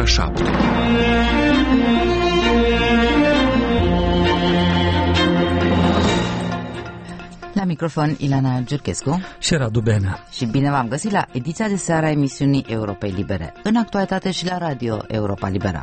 7. La microfon Ilana Giurchescu și Radu Benea. Și bine v-am găsit la ediția de seară a emisiunii Europei Libere, în actualitate și la Radio Europa Libera.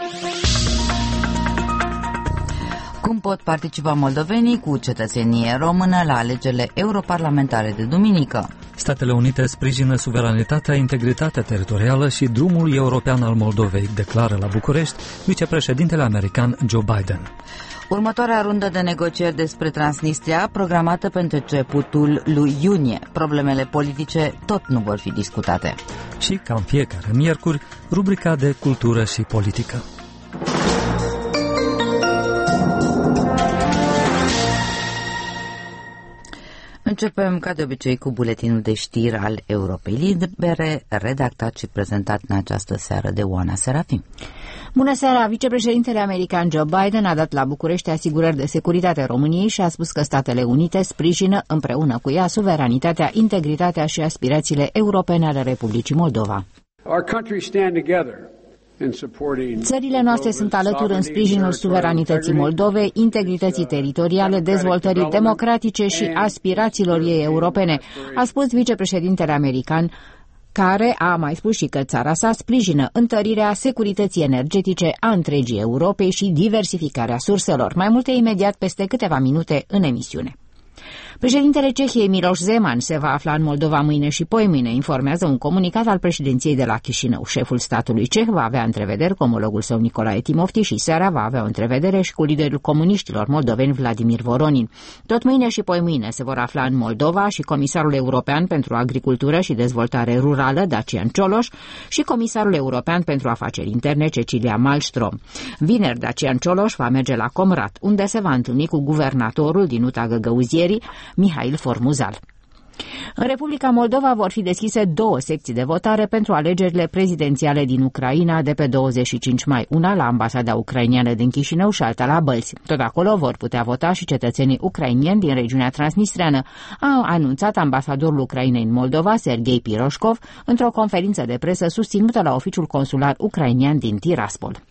Cum pot participa moldovenii cu cetățenie română la alegerile europarlamentare de duminică? Statele Unite sprijină suveranitatea, integritatea teritorială și drumul european al Moldovei, declară la București vicepreședintele american Joe Biden. Următoarea rundă de negocieri despre Transnistria, programată pentru începutul lui iunie. Problemele politice tot nu vor fi discutate. Și, ca în fiecare miercuri, rubrica de cultură și politică. Începem, ca de obicei, cu buletinul de știri al Europei Libere, redactat și prezentat în această seară de Oana Serafim. Bună seara! Vicepreședintele american Joe Biden a dat la București asigurări de securitate României și a spus că Statele Unite sprijină împreună cu ea suveranitatea, integritatea și aspirațiile europene ale Republicii Moldova. Țările noastre sunt alături în sprijinul suveranității Moldovei, integrității teritoriale, dezvoltării democratice și aspirațiilor ei europene, a spus vicepreședintele american, care a mai spus și că țara sa sprijină întărirea securității energetice a întregii Europei și diversificarea surselor. Mai multe imediat peste câteva minute în emisiune. Președintele Cehiei Miloš Zeman se va afla în Moldova mâine și poimâine, informează un comunicat al președinției de la Chișinău. Șeful statului ceh va avea întrevederi cu omologul său Nicolae Timofti și seara va avea o întrevedere și cu liderul comuniștilor moldoveni Vladimir Voronin. Tot mâine și poimâine se vor afla în Moldova și comisarul european pentru agricultură și dezvoltare rurală Dacian Cioloș și comisarul european pentru afaceri interne Cecilia Malmström. Vineri Dacian Cioloș va merge la Comrat, unde se va întâlni cu guvernatorul din Uta Găgăuzierii, Mihail Formuzal. În Republica Moldova vor fi deschise 2 secții de votare pentru alegerile prezidențiale din Ucraina de pe 25 mai, una la ambasada ucrainiană din Chișinău și alta la Bălți. Tot acolo vor putea vota și cetățenii ucrainieni din regiunea transnistreană, a anunțat ambasadorul Ucrainei în Moldova, Serghei Piroșkov, într-o conferință de presă susținută la oficiul consular ucrainian din Tiraspol.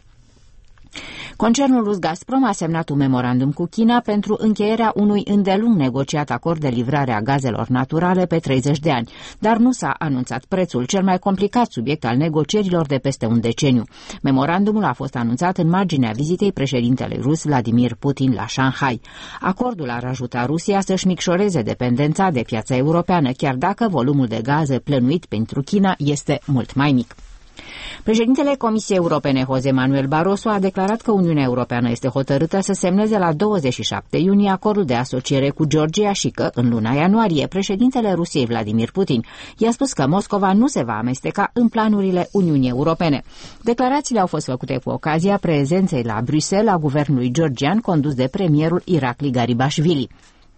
Concernul rus Gazprom a semnat un memorandum cu China pentru încheierea unui îndelung negociat acord de livrare a gazelor naturale pe 30 de ani, dar nu s-a anunțat prețul, cel mai complicat subiect al negocierilor de peste un deceniu. Memorandumul a fost anunțat în marginea vizitei președintelui rus Vladimir Putin la Shanghai. Acordul ar ajuta Rusia să-și micșoreze dependența de piața europeană, chiar dacă volumul de gaze plănuit pentru China este mult mai mic. Președintele Comisiei Europene, José Manuel Barroso, a declarat că Uniunea Europeană este hotărâtă să semneze la 27 iunie acordul de asociere cu Georgia și că, în luna ianuarie, președintele Rusiei, Vladimir Putin, i-a spus că Moscova nu se va amesteca în planurile Uniunii Europene. Declarațiile au fost făcute cu ocazia prezenței la Bruxelles a guvernului georgian condus de premierul Irakli Garibashvili.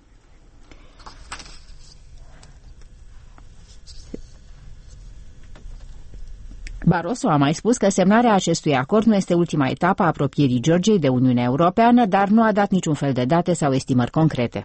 Barroso a mai spus că semnarea acestui acord nu este ultima etapă a apropierii Georgiei de Uniunea Europeană, dar nu a dat niciun fel de date sau estimări concrete.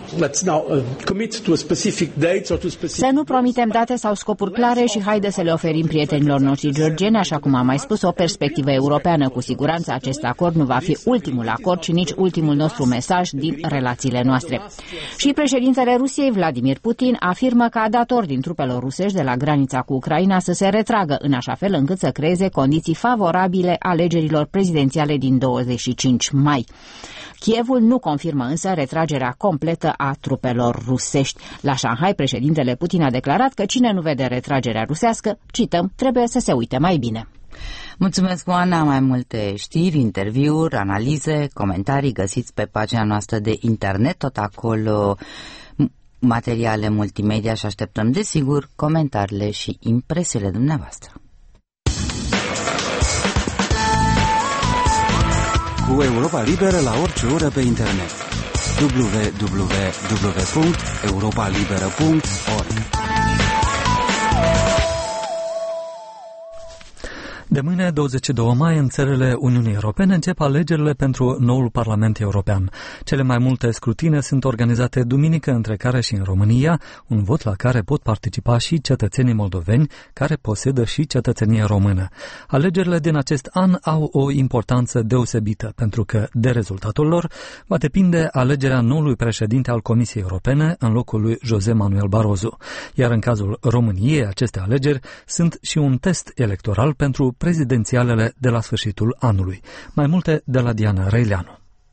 Să nu promitem date sau scopuri clare și haide să le oferim prietenilor noștri georgieni, așa cum am mai spus, o perspectivă europeană. Cu siguranță acest acord nu va fi ultimul acord și nici ultimul nostru mesaj din relațiile noastre. Și președintele Rusiei, Vladimir Putin, afirmă că a dat ordin trupelor rusești de la granița cu Ucraina să se retragă, în așa fel încât să creeze condiții favorabile alegerilor prezidențiale din 25 mai. Kievul nu confirmă însă retragerea completă a trupelor rusești. La Shanghai, președintele Putin a declarat că cine nu vede retragerea rusească, cităm, trebuie să se uite mai bine. Mulțumesc, Oana. Mai multe știri, interviuri, analize, comentarii găsiți pe pagina noastră de internet, tot acolo materiale multimedia și așteptăm, desigur, comentariile și impresiile dumneavoastră. Cu Europa Liberă la orice oră pe internet. www.europalibera.org. De mâine, 22 mai, în țările Uniunii Europene încep alegerile pentru noul Parlament European. Cele mai multe scrutine sunt organizate duminică, între care și în România, un vot la care pot participa și cetățenii moldoveni care posedă și cetățenie română. Alegerile din acest an au o importanță deosebită, pentru că de rezultatul lor va depinde alegerea noului președinte al Comisiei Europene în locul lui José Manuel Barroso. Iar în cazul României, aceste alegeri sunt și un test electoral pentru prezidențialele de la sfârșitul anului. Mai multe de la Diana Răileanu.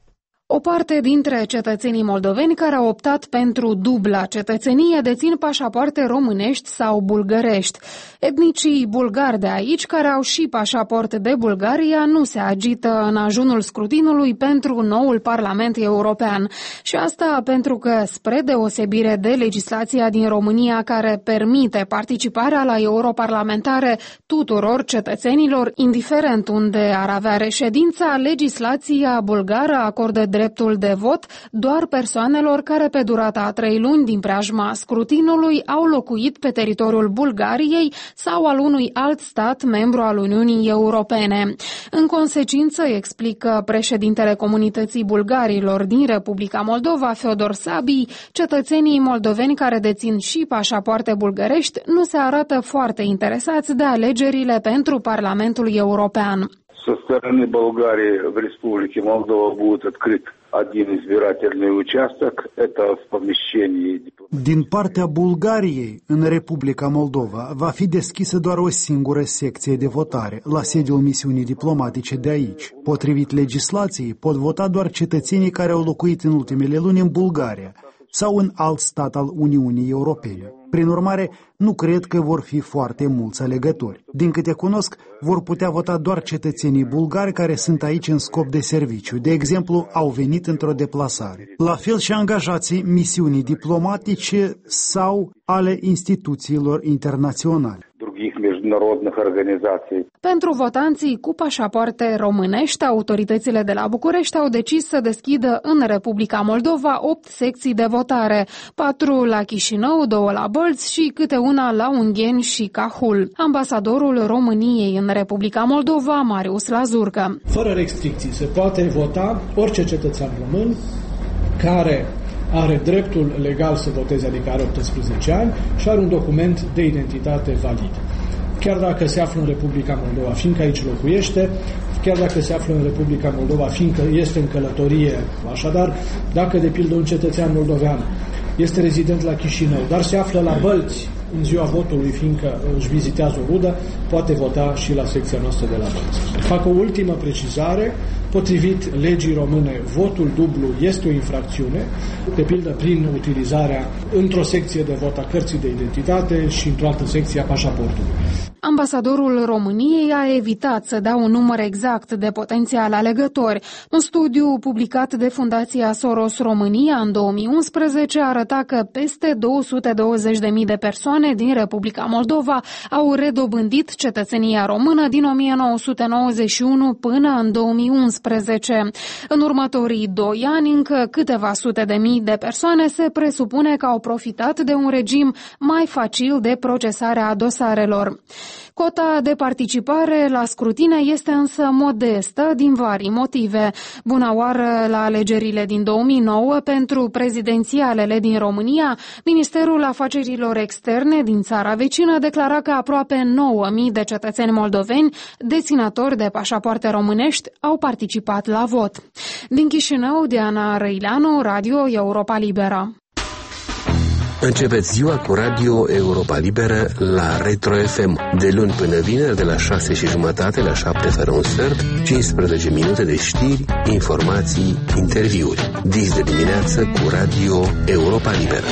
O parte dintre cetățenii moldoveni care au optat pentru dubla cetățenie dețin pașapoarte românești sau bulgărești. Etnicii bulgari de aici, care au și pașaport de Bulgaria, nu se agită în ajunul scrutinului pentru noul Parlament European. Și asta pentru că, spre deosebire de legislația din România care permite participarea la europarlamentare tuturor cetățenilor, indiferent unde ar avea reședința, legislația bulgară acordă dreptul de vot doar persoanelor care pe durata a 3 luni din preajma scrutinului au locuit pe teritoriul Bulgariei sau al unui alt stat membru al Uniunii Europene. În consecință, explică președintele Comunității Bulgarilor din Republica Moldova, Feodor Sabii, cetățenii moldoveni care dețin și pașapoarte bulgărești nu se arată foarte interesați de alegerile pentru Parlamentul European. Со стороны Болгарии в Республике Молдова будет открыт один избирательный участок. Это в помещении. Din partea Bulgariei, în Republica Moldova, va fi deschisă doar o singură secție de votare, la sediul misiunii diplomatice de aici. Potrivit legislației, pot vota doar cetățenii care au locuit în ultimele luni în Bulgaria sau în alt stat al Uniunii Europene. Prin urmare, nu cred că vor fi foarte mulți alegători. Din câte cunosc, vor putea vota doar cetățenii bulgari care sunt aici în scop de serviciu. De exemplu, au venit într-o deplasare. La fel și angajații misiunii diplomatice sau ale instituțiilor internaționale. Pentru votanții cu pașapoarte românești, autoritățile de la București au decis să deschidă în Republica Moldova 8 secții de votare, 4 la Chișinău, 2 la Bălți și câte una la Ungheni și Cahul. Ambasadorul României în Republica Moldova, Marius Lazurcă. Fără restricții se poate vota orice cetățean român care are dreptul legal să voteze, adică are 18 ani și are un document de identitate valid. Chiar dacă se află în Republica Moldova, fiindcă aici locuiește, chiar dacă se află în Republica Moldova, fiindcă este în călătorie, așadar, dacă de pildă un cetățean moldovean este rezident la Chișinău, dar se află la Bălți în ziua votului, fiindcă își vizitează o rudă, poate vota și la secția noastră de la Bălți. Fac o ultimă precizare. Potrivit legii române, votul dublu este o infracțiune, de pildă prin utilizarea într-o secție de vot a cărții de identitate și într-o altă secție a pașaportului. Ambasadorul României a evitat să dea un număr exact de potențiali alegători. Un studiu publicat de Fundația Soros România în 2011 arăta că peste 220.000 de persoane din Republica Moldova au redobândit cetățenia română din 1991 până în 2011. În următorii 2 ani, încă câteva sute de mii de persoane se presupune că au profitat de un regim mai facil de procesare a dosarelor. Cota de participare la scrutine este însă modestă din vari motive. Bună oară, la alegerile din 2009 pentru prezidențialele din România, Ministerul Afacerilor Externe din țara vecină declara că aproape 9.000 de cetățeni moldoveni deținători de pașapoarte românești au participat la vot. Din Chișinău, Diana Răileanu, Radio Europa Liberă. Începeți ziua cu Radio Europa Liberă la Retro FM. De luni până vineri, de la 6:30 la 7 fără un sfert, 15 minute de știri, informații, interviuri. Dis de dimineață cu Radio Europa Liberă.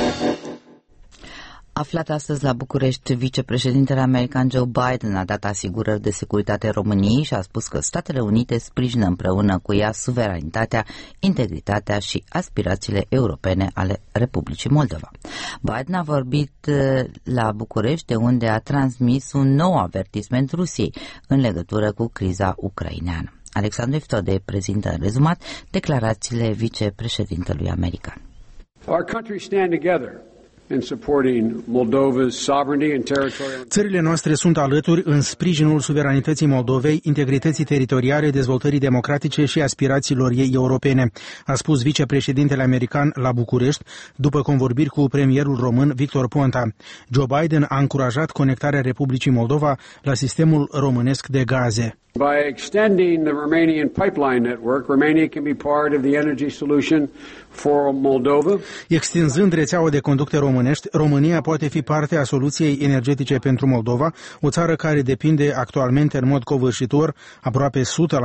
Aflat astăzi la București, vicepreședintele american Joe Biden a dat asigurări de securitate României și a spus că Statele Unite sprijină împreună cu ea suveranitatea, integritatea și aspirațiile europene ale Republicii Moldova. Biden a vorbit la București, de unde a transmis un nou avertisment Rusiei în legătură cu criza ucraineană. Alexandru Iftode prezintă în rezumat declarațiile vicepreședintelui american. Our countries stand together Țările noastre sunt alături în sprijinul suveranității Moldovei, integrității teritoriale, dezvoltării democratice și aspirațiilor ei europene, a spus vicepreședintele american la București, după convorbiri cu premierul român Victor Ponta. Joe Biden a încurajat conectarea Republicii Moldova la sistemul românesc de gaze. By extending the Romanian pipeline network, Romania can be part of the energy solution for Moldova. Extinzând rețeaua de conducte românești, România poate fi parte a soluției energetice pentru Moldova, o țară care depinde actualmente în mod covârșitor aproape 100%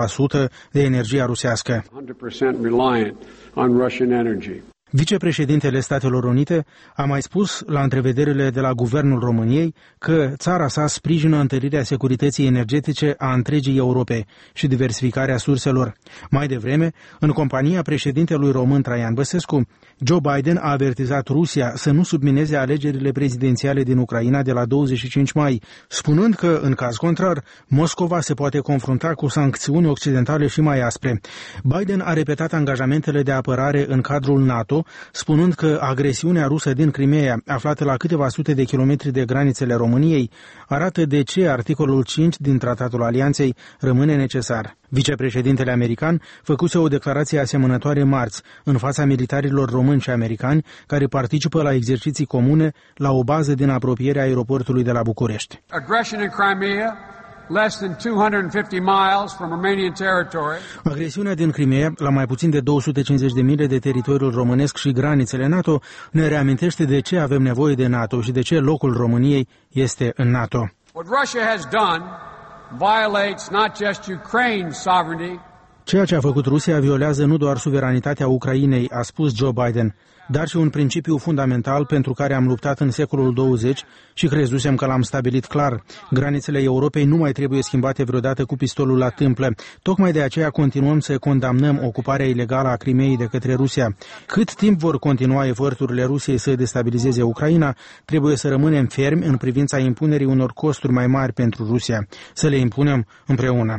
de energia rusească. 100% reliant on Russian energy. Vicepreședintele Statelor Unite a mai spus la întrevederile de la Guvernul României că țara sa sprijină întărirea securității energetice a întregii Europe și diversificarea surselor. Mai devreme, în compania președintelui român Traian Băsescu, Joe Biden a avertizat Rusia să nu submineze alegerile prezidențiale din Ucraina de la 25 mai, spunând că, în caz contrar, Moscova se poate confrunta cu sancțiuni occidentale și mai aspre. Biden a repetat angajamentele de apărare în cadrul NATO, spunând că agresiunea rusă din Crimeea, aflată la câteva sute de kilometri de granițele României, arată de ce articolul 5 din Tratatul Alianței rămâne necesar. Vicepreședintele american făcuse o declarație asemănătoare marți în fața militarilor români și americani care participă la exerciții comune la o bază din apropierea aeroportului de la București. Aggression in Crimea, less than 250 miles from Romanian territory. Agresiunea din Crimea, la mai puțin de 250 de mile de teritoriul românesc și granițele NATO, ne reamintește de ce avem nevoie de NATO și de ce locul României este în NATO. What Russia has done violates not just Ukraine's sovereignty. Ceea ce a făcut Rusia violează nu doar suveranitatea Ucrainei, a spus Joe Biden, dar și un principiu fundamental pentru care am luptat în secolul 20 și crezusem că l-am stabilit clar. Granițele Europei nu mai trebuie schimbate vreodată cu pistolul la tâmplă. Tocmai de aceea continuăm să condamnăm ocuparea ilegală a Crimeei de către Rusia. Cât timp vor continua eforturile Rusiei să destabilizeze Ucraina, trebuie să rămânem fermi în privința impunerii unor costuri mai mari pentru Rusia. Să le impunem împreună.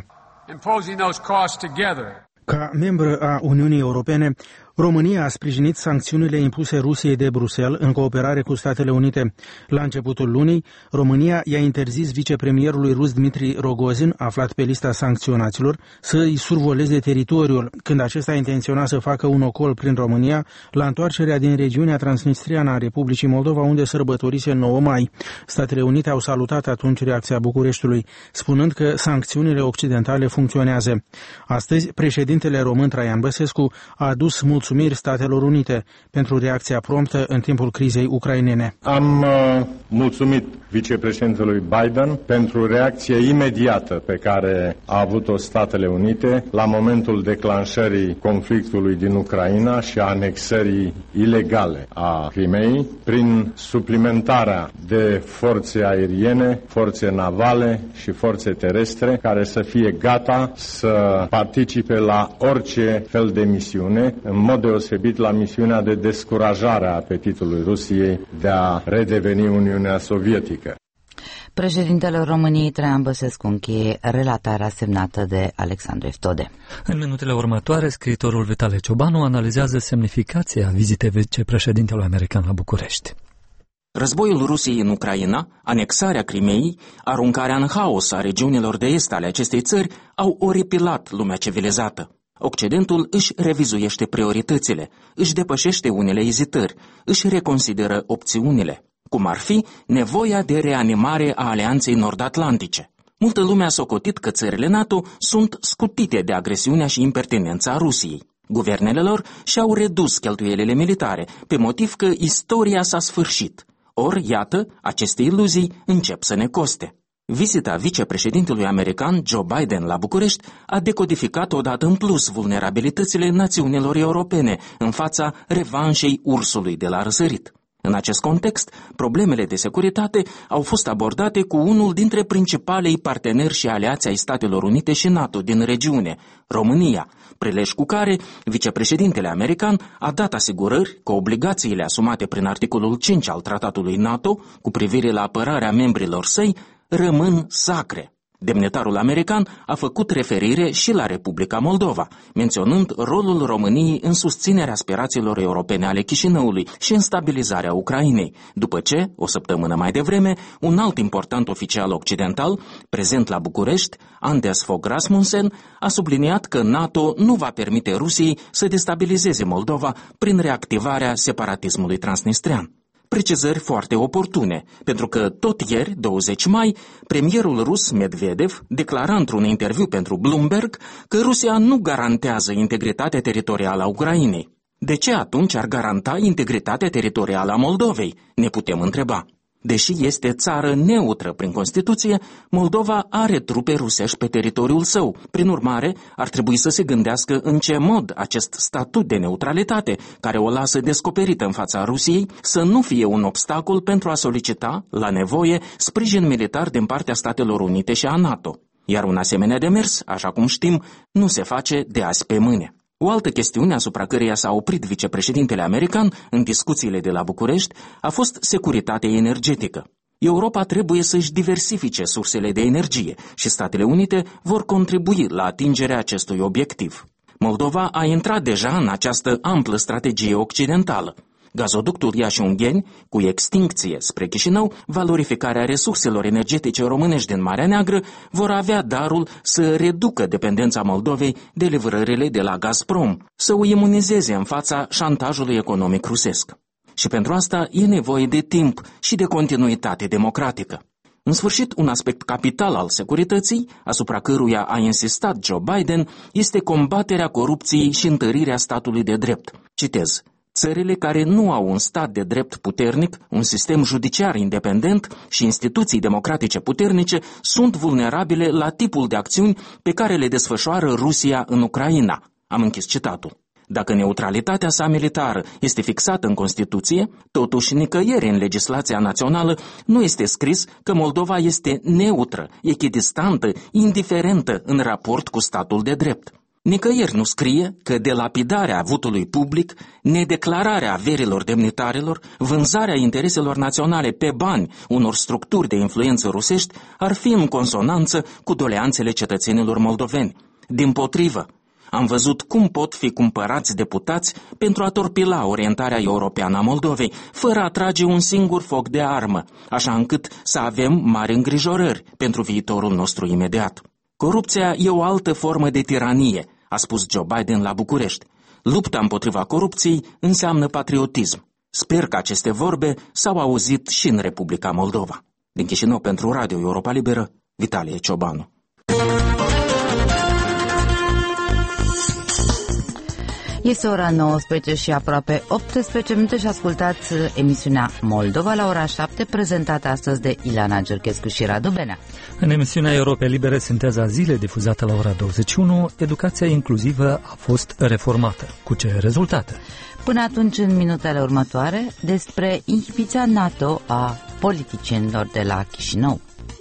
Ca membră a Uniunii Europene, România a sprijinit sancțiunile impuse Rusiei de Bruxelles în cooperare cu Statele Unite. La începutul lunii, România i-a interzis vicepremierului rus Dmitri Rogozin, aflat pe lista sancționaților, să îi survoleze teritoriul, când acesta intenționa să facă un ocol prin România la întoarcerea din regiunea transnistriană a Republicii Moldova, unde sărbătorise 9 mai. Statele Unite au salutat atunci reacția Bucureștiului, spunând că sancțiunile occidentale funcționează. Astăzi, președintele român Traian Băsescu a adus mulțumiri Statelor Unite pentru reacția promptă în timpul crizei ucrainene. Am mulțumit vicepreședintelui Biden pentru reacția imediată pe care a avut-o Statele Unite la momentul declanșării conflictului din Ucraina și a anexării ilegale a Crimeei prin suplimentarea de forțe aeriene, forțe navale și forțe terestre care să fie gata să participe la orice fel de misiune, în mod deosebit la misiunea de descurajare a apetitului Rusiei de a redeveni Uniunea Sovietică. Președintele României Traian Băsescu încheie relatarea semnată de Alexandru Eftode. În minutele următoare, scriitorul Vitale Ciobanu analizează semnificația vizitei vicepreședintelui american la București. Războiul Rusiei în Ucraina, anexarea Crimeei, aruncarea în haos a regiunilor de est ale acestei țări au oripilat lumea civilizată. Occidentul își revizuiește prioritățile, își depășește unele ezitări, își reconsideră opțiunile, cum ar fi nevoia de reanimare a Alianței Nord-Atlantice. Multă lume a socotit că țările NATO sunt scutite de agresiunea și impertinența Rusiei. Guvernele lor și-au redus cheltuielile militare, pe motiv că istoria s-a sfârșit. Ori, iată, aceste iluzii încep să ne coste. Vizita vicepreședintelui american Joe Biden la București a decodificat odată în plus vulnerabilitățile națiunilor europene în fața revanșei ursului de la răsărit. În acest context, problemele de securitate au fost abordate cu unul dintre principalei parteneri și aliați ai Statelor Unite și NATO din regiune, România, prilej cu care vicepreședintele american a dat asigurări că obligațiile asumate prin articolul 5 al tratatului NATO cu privire la apărarea membrilor săi rămân sacre. Demnitarul american a făcut referire și la Republica Moldova, menționând rolul României în susținerea aspirațiilor europene ale Chișinăului și în stabilizarea Ucrainei, după ce, o săptămână mai devreme, un alt important oficial occidental, prezent la București, Anders Fogh Rasmussen, a subliniat că NATO nu va permite Rusiei să destabilizeze Moldova prin reactivarea separatismului transnistrean. Precizări foarte oportune, pentru că tot ieri, 20 mai, premierul rus Medvedev declara într-un interviu pentru Bloomberg că Rusia nu garantează integritatea teritorială a Ucrainei. De ce atunci ar garanta integritatea teritorială a Moldovei, ne putem întreba. Deși este țară neutră prin Constituție, Moldova are trupe rusești pe teritoriul său. Prin urmare, ar trebui să se gândească în ce mod acest statut de neutralitate, care o lasă descoperită în fața Rusiei, să nu fie un obstacol pentru a solicita, la nevoie, sprijin militar din partea Statelor Unite și a NATO. Iar un asemenea demers, așa cum știm, nu se face de azi pe mâine. O altă chestiune asupra căreia s-a oprit vicepreședintele american în discuțiile de la București a fost securitatea energetică. Europa trebuie să-și diversifice sursele de energie și Statele Unite vor contribui la atingerea acestui obiectiv. Moldova a intrat deja în această amplă strategie occidentală. Gazoductul Iași-Ungheni, cu extincție spre Chișinău, valorificarea resurselor energetice românești din Marea Neagră, vor avea darul să reducă dependența Moldovei de livrările de la Gazprom, să o imunizeze în fața șantajului economic rusesc. Și pentru asta e nevoie de timp și de continuitate democratică. În sfârșit, un aspect capital al securității, asupra căruia a insistat Joe Biden, este combaterea corupției și întărirea statului de drept. Citez: țările care nu au un stat de drept puternic, un sistem judiciar independent și instituții democratice puternice sunt vulnerabile la tipul de acțiuni pe care le desfășoară Rusia în Ucraina. Am închis citatul. Dacă neutralitatea sa militară este fixată în Constituție, totuși nicăieri în legislația națională nu este scris că Moldova este neutră, echidistantă, indiferentă în raport cu statul de drept. Nicăieri nu scrie că delapidarea avutului public, nedeclararea averilor demnitarilor, vânzarea intereselor naționale pe bani unor structuri de influență rusești ar fi în consonanță cu doleanțele cetățenilor moldoveni. Dimpotrivă, am văzut cum pot fi cumpărați deputați pentru a torpila orientarea europeană a Moldovei, fără a trage un singur foc de armă, așa încât să avem mari îngrijorări pentru viitorul nostru imediat. Corupția e o altă formă de tiranie, a spus Joe Biden la București. Lupta împotriva corupției înseamnă patriotism. Sper că aceste vorbe s-au auzit și în Republica Moldova. Din Chișinău pentru Radio Europa Liberă, Vitalie Ciobanu. Este ora 19 și aproape 18 minute și ascultați emisiunea Moldova la ora 7, prezentată astăzi de Ileana Gerchescu și Radu Benea. În emisiunea Europa Libere, Sinteza zilei, difuzată la ora 21, educația inclusivă a fost reformată. Cu ce rezultate? Până atunci, în minutele următoare, despre inhibiția NATO a politicienilor de la Chișinău.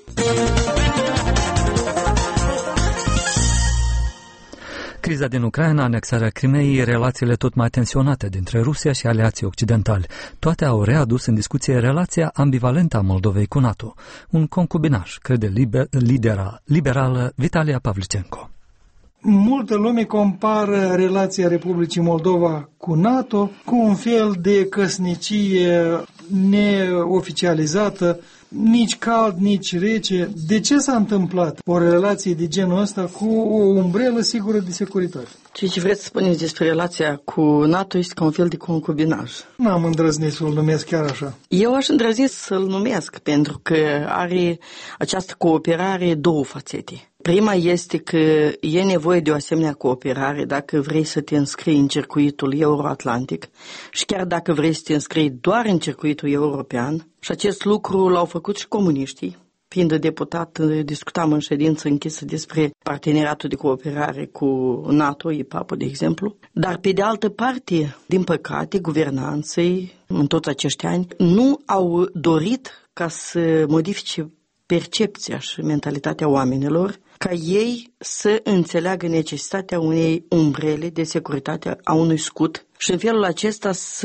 Criza din Ucraina, anexarea Crimeei, relațiile tot mai tensionate dintre Rusia și aliații occidentali. Toate au readus în discuție relația ambivalentă a Moldovei cu NATO. Un concubinaj, crede lidera liberală Vitalia Pavlicenko. Multă lume compară relația Republicii Moldova cu NATO cu un fel de căsnicie neoficializată, nici cald, nici rece. De ce s-a întâmplat o relație de genul ăsta cu o umbrelă sigură de securitate? Ce vreți să spuneți despre relația cu NATO este ca un fel de concubinaj. N-am îndrăznit să-l numesc chiar așa. Eu aș îndrăzni să-l numesc pentru că are această cooperare două fațete. Prima este că e nevoie de o asemenea cooperare dacă vrei să te înscrii în circuitul euroatlantic și chiar dacă vrei să te înscrii doar în circuitul european. Și acest lucru l-au făcut și comuniștii. Fiind deputat, discutam în ședință închisă despre parteneriatul de cooperare cu NATO, IPAP, de exemplu. Dar, pe de altă parte, din păcate, guvernanții, în toți acești ani, nu au dorit ca să modifice percepția și mentalitatea oamenilor, ca ei să înțeleagă necesitatea unei umbrele de securitate, a unui scut și în felul acesta să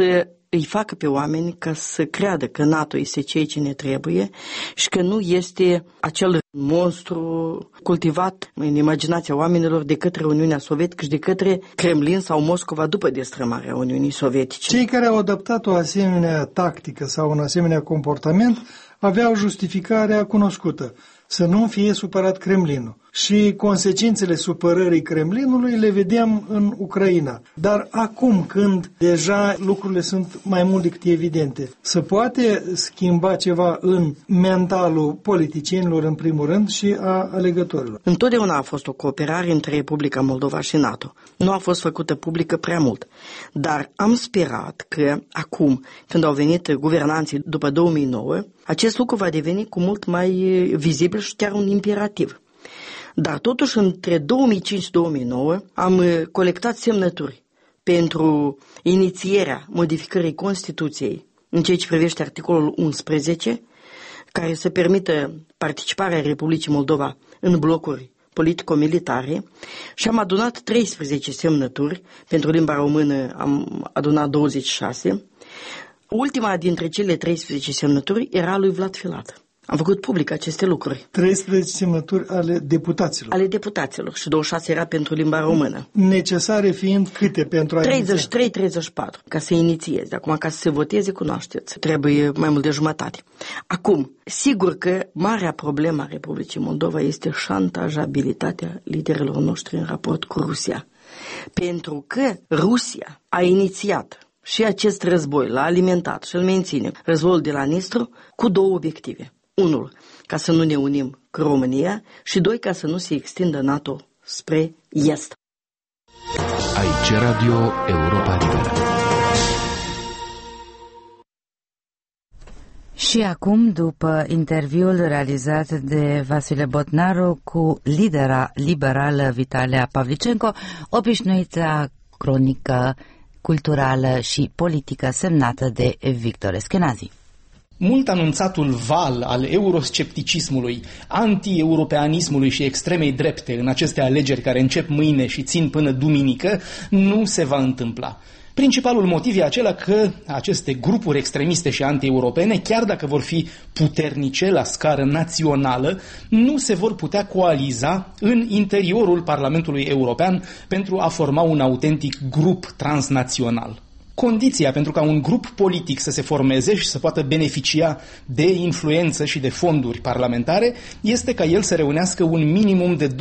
îi facă pe oameni ca să creadă că NATO este ceea ce ne trebuie și că nu este acel monstru cultivat în imaginația oamenilor de către Uniunea Sovietică și de către Kremlin sau Moscova după destrămarea Uniunii Sovietice. Cei care au adoptat o asemenea tactică sau un asemenea comportament aveau justificarea cunoscută, să nu fie supărat Kremlinul. Și consecințele supărării Kremlinului le vedem în Ucraina. Dar acum, când deja lucrurile sunt mai mult decât evidente, se poate schimba ceva în mentalul politicienilor, în primul rând, și a alegătorilor. Întotdeauna a fost o cooperare între Republica Moldova și NATO. Nu a fost făcută publică prea mult. Dar am sperat că acum, când au venit guvernanții după 2009, acest lucru va deveni cu mult mai vizibil și chiar un imperativ. Dar totuși, între 2005-2009, am colectat semnături pentru inițierea modificării Constituției în ceea ce privește articolul 11, care să permită participarea Republicii Moldova în blocuri politico-militare, și am adunat 13 semnături. Pentru limba română am adunat 26. Ultima dintre cele 13 semnături era lui Vlad Filat. Am făcut public aceste lucruri. 13 semnături ale deputaților. Ale deputaților și 26 era pentru limba română. Necesare fiind câte pentru a 33-34 ca să inițieze. Acum, ca să se voteze, cunoașteți, trebuie mai mult de jumătate. Acum, sigur că marea problemă a Republicii Moldova este șantajabilitatea liderilor noștri în raport cu Rusia. Pentru că Rusia a inițiat și acest război, l-a alimentat și îl menține, războiul de la Nistru, cu două obiective. Unul, ca să nu ne unim cu România, și doi, ca să nu se extindă NATO spre est. Aici Radio Europa Liberă. Și acum, după interviul realizat de Vasile Botnaru cu lidera liberală Vitalia Pavlicenko, obișnuița cronică culturală și politică semnată de Victor Eschenazi. Mult anunțatul val al euroscepticismului, anti-europeanismului și extremei drepte în aceste alegeri care încep mâine și țin până duminică nu se va întâmpla. Principalul motiv e acela că aceste grupuri extremiste și anti-europene, chiar dacă vor fi puternice la scară națională, nu se vor putea coaliza în interiorul Parlamentului European pentru a forma un autentic grup transnațional. Condiția pentru ca un grup politic să se formeze și să poată beneficia de influență și de fonduri parlamentare este ca el să reunească un minimum de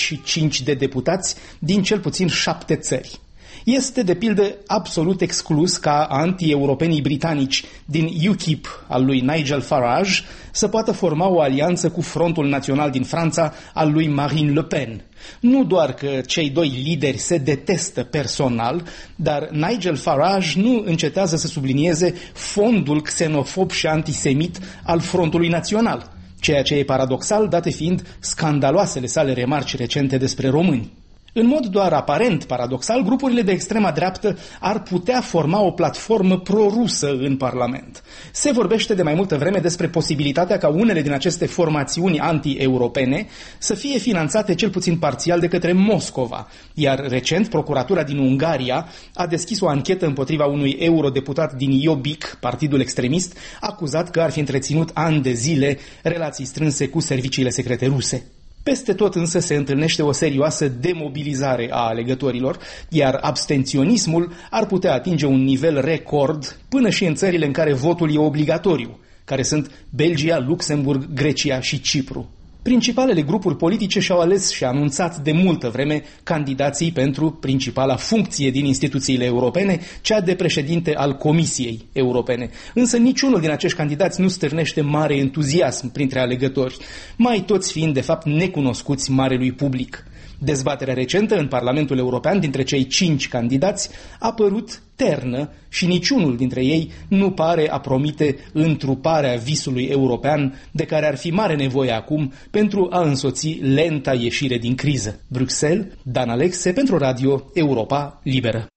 25 de deputați din cel puțin 7 țări. Este, de pildă, absolut exclus ca anti-europenii britanici din UKIP al lui Nigel Farage să poată forma o alianță cu Frontul Național din Franța al lui Marine Le Pen. Nu doar că cei doi lideri se detestă personal, dar Nigel Farage nu încetează să sublinieze fondul xenofob și antisemit al Frontului Național, ceea ce e paradoxal, date fiind scandaloasele sale remarci recente despre români. În mod doar aparent paradoxal, grupurile de extrema dreaptă ar putea forma o platformă pro-rusă în Parlament. Se vorbește de mai multă vreme despre posibilitatea ca unele din aceste formațiuni anti-europene să fie finanțate cel puțin parțial de către Moscova, iar recent procuratura din Ungaria a deschis o anchetă împotriva unui eurodeputat din Jobbik, partidul extremist, acuzat că ar fi întreținut ani de zile relații strânse cu serviciile secrete ruse. Peste tot însă se întâlnește o serioasă demobilizare a alegătorilor, iar abstenționismul ar putea atinge un nivel record până și în țările în care votul e obligatoriu, care sunt Belgia, Luxemburg, Grecia și Cipru. Principalele grupuri politice și-au ales și anunțat de multă vreme candidații pentru principala funcție din instituțiile europene, cea de președinte al Comisiei Europene. Însă niciunul din acești candidați nu stârnește mare entuziasm printre alegători, mai toți fiind de fapt necunoscuți marelui public. Dezbaterea recentă în Parlamentul European dintre cei 5 candidați a părut ternă și niciunul dintre ei nu pare a promite întruparea visului european de care ar fi mare nevoie acum pentru a însoți lenta ieșire din criză. Bruxelles, Dan Alexe pentru Radio Europa Liberă.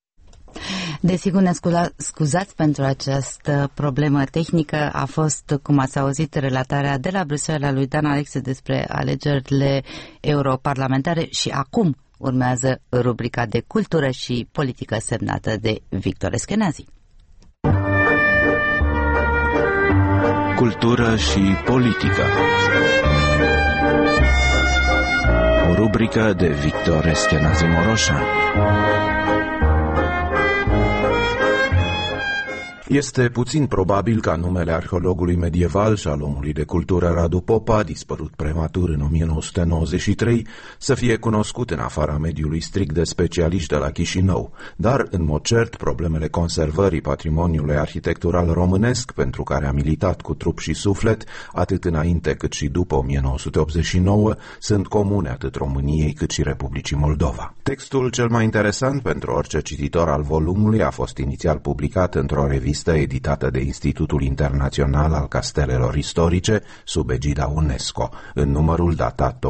Desigur, ne scuzați pentru această problemă tehnică. A fost, cum ați auzit, relatarea de la Bruxelles a lui Dan Alexe despre alegerile europarlamentare și acum urmează rubrica de cultură și politică semnată de Victor Eschenazi. cultură și politică. O rubrică de Victor Eschenazi Moroșan. Este puțin probabil ca numele arheologului medieval și al omului de cultură Radu Popa, dispărut prematur în 1993, să fie cunoscut în afara mediului strict de specialiști de la Chișinău, dar, în mod cert, problemele conservării patrimoniului arhitectural românesc, pentru care a militat cu trup și suflet, atât înainte cât și după 1989, sunt comune atât României cât și Republicii Moldova. Textul cel mai interesant pentru orice cititor al volumului a fost inițial publicat într-o revistă editată de Institutul Internațional al Castelelor Istorice, sub egida UNESCO, în numărul datat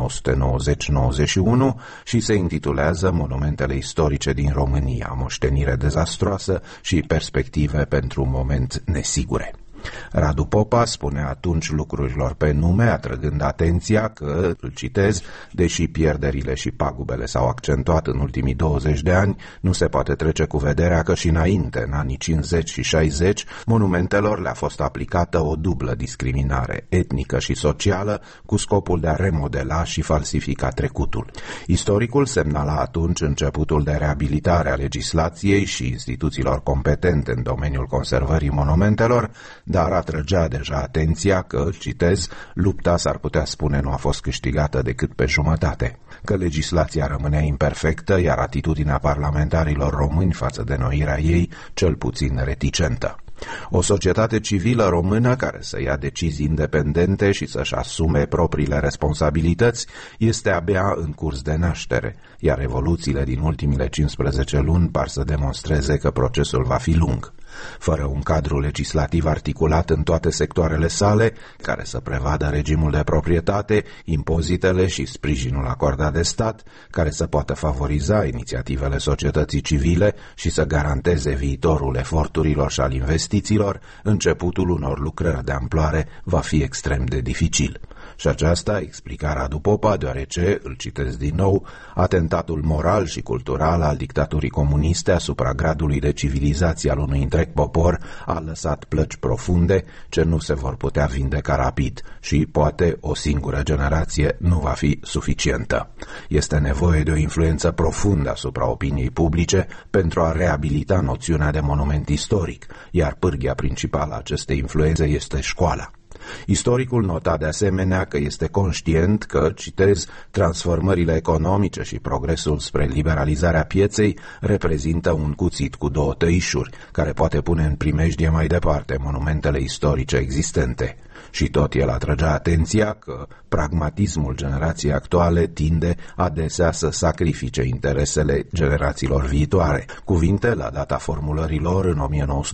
1990-91 și se intitulează Monumentele istorice din România, moștenire dezastroasă și perspective pentru un moment nesigure. Radu Popa spune atunci lucrurilor pe nume, atrăgând atenția că, îl citez, deși pierderile și pagubele s-au accentuat în ultimii 20 de ani, nu se poate trece cu vederea că și înainte, în anii 50 și 60, monumentelor le-a fost aplicată o dublă discriminare, etnică și socială, cu scopul de a remodela și falsifica trecutul. Istoricul semnala atunci începutul de reabilitare a legislației și instituțiilor competente în domeniul conservării monumentelor, dar atrăgea deja atenția că, citez, lupta s-ar putea spune nu a fost câștigată decât pe jumătate, că legislația rămânea imperfectă, iar atitudinea parlamentarilor români față de înnoirea ei cel puțin reticentă. O societate civilă română care să ia decizii independente și să-și asume propriile responsabilități este abia în curs de naștere, iar evoluțiile din ultimile 15 luni par să demonstreze că procesul va fi lung. Fără un cadru legislativ articulat în toate sectoarele sale, care să prevadă regimul de proprietate, impozitele și sprijinul acordat de stat, care să poată favoriza inițiativele societății civile și să garanteze viitorul eforturilor și al investițiilor, începutul unor lucrări de amploare va fi extrem de dificil. Și aceasta explica Radu Popa, deoarece, îl citesc din nou, atentatul moral și cultural al dictaturii comuniste asupra gradului de civilizație al unui întreg popor a lăsat plăci profunde ce nu se vor putea vindeca rapid și, poate, o singură generație nu va fi suficientă. Este nevoie de o influență profundă asupra opiniei publice pentru a reabilita noțiunea de monument istoric, iar pârghia principală a acestei influențe este școala. Istoricul nota de asemenea că este conștient că, citez, transformările economice și progresul spre liberalizarea pieței reprezintă un cuțit cu două tăișuri, care poate pune în primejdie mai departe monumentele istorice existente. Și tot el atrăgea atenția că pragmatismul generației actuale tinde adesea să sacrifice interesele generațiilor viitoare. Cuvinte la data formulărilor în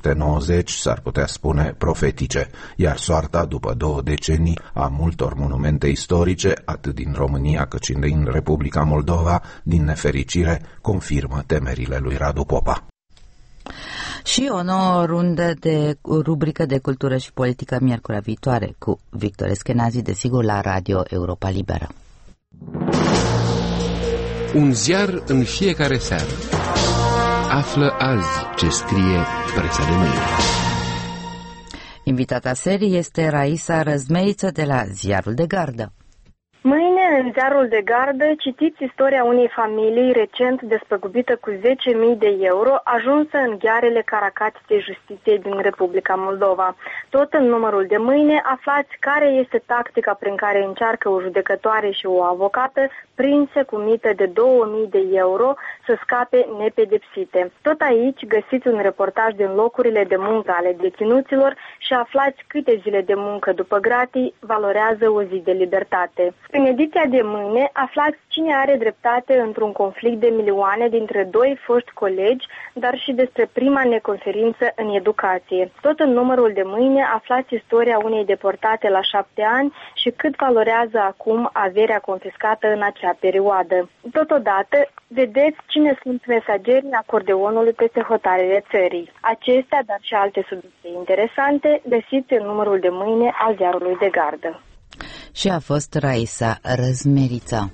1990 s-ar putea spune profetice, iar soarta după 2 decenii a multor monumente istorice, atât din România cât și din Republica Moldova, din nefericire, confirmă temerile lui Radu Popa. Și o nouă rundă de rubrică de cultură și politică miercurea viitoare cu Victor Eschenazi, desigur, la Radio Europa Liberă. Un ziar în fiecare seară. Află azi ce scrie presa de mâine. Invitata serii este Raisa Răzmeriță de la Ziarul de Gardă. Mâine, în Ziarul de Gardă, citiți istoria unei familii recent despăgubită cu 10.000 de euro, ajunsă în ghearele Caracatiței Justiției din Republica Moldova. Tot în numărul de mâine aflați care este tactica prin care încearcă o judecătoare și o avocată prinse cu mită de 2.000 de euro să scape nepedepsite. Tot aici găsiți un reportaj din locurile de muncă ale deținuților și aflați câte zile de muncă după gratii valorează o zi de libertate. În ediția de mâine aflați cine are dreptate într-un conflict de milioane dintre 2 foști colegi, dar și despre prima neconferință în educație. Tot în numărul de mâine aflați istoria unei deportate la 7 ani și cât valorează acum averea confiscată în acea perioadă. Totodată, vedeți cine sunt mesagerii acordeonului peste hotarele țării. Acestea, dar și alte subiecte interesante, găsiți în numărul de mâine al Ziarului de Gardă. Și a fost Raisa Răzmerița.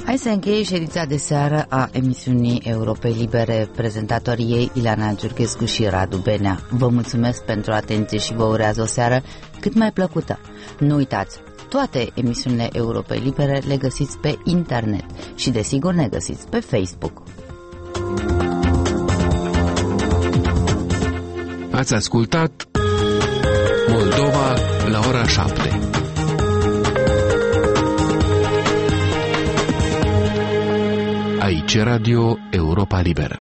Hai să încheie ședința de seară a emisiunii Europei Libere, prezentatorii ei Ileana Giurghescu și Radu Benea. Vă mulțumesc pentru atenție și vă urează o seară cât mai plăcută. Nu uitați, toate emisiunile Europei Libere le găsiți pe internet și desigur ne găsiți pe Facebook. Ați ascultat Moldova la ora 7. Aici Radio Europa Liberă.